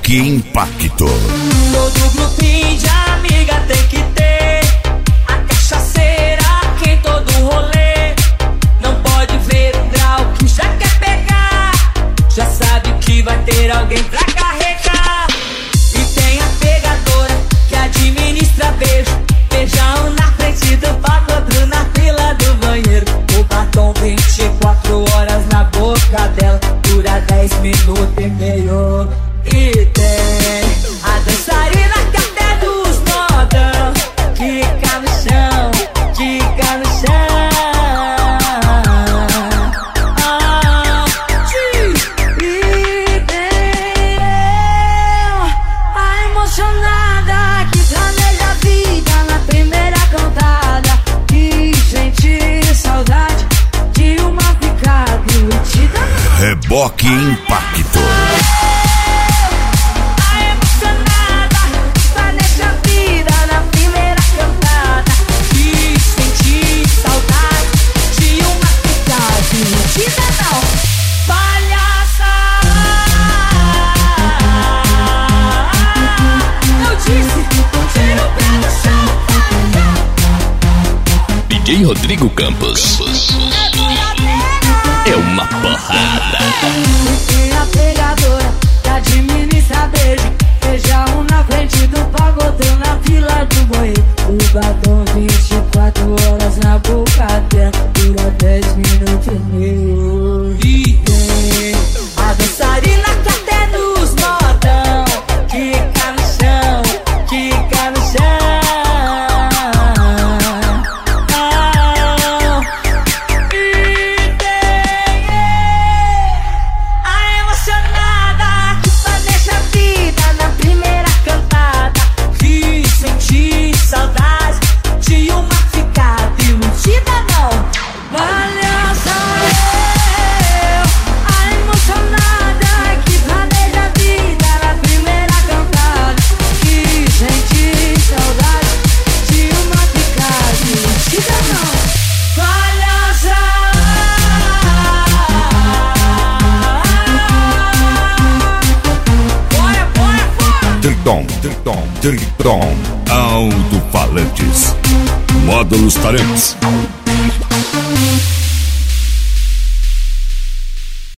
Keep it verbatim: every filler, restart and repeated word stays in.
Reboque Impacto. Todo grupinho de amiga tem que ter a cachaceira que em todo rolê. Não pode ver o grau que já quer pegar, já sabe que vai ter alguém pra carregar. E tem a pegadora que administra beijo, beijão na frente do palco, outro na fila do banheiro. O batom vinte e quatro horas na boca dela, dura dez minutos e meio. E tem a dançarina que até dos modão fica no chão, fica no chão. Ah, e tem eu, a emocionada que planeja a vida na primeira cantada, que sente saudade de uma ficar divertida. Reboque Impacto. D J Rodrigo Campos. É uma porrada. Tem a pegadora que administra beijo, beijão na frente do pagodão, na fila do banheiro. O batom vinte e quatro horas na boca dela, dura dez minutos e meio. E tem a dançarina que até nos modão fica no chão, fica no chão. Triton, Triton, Triton, alto-falantes, módulos tarantes,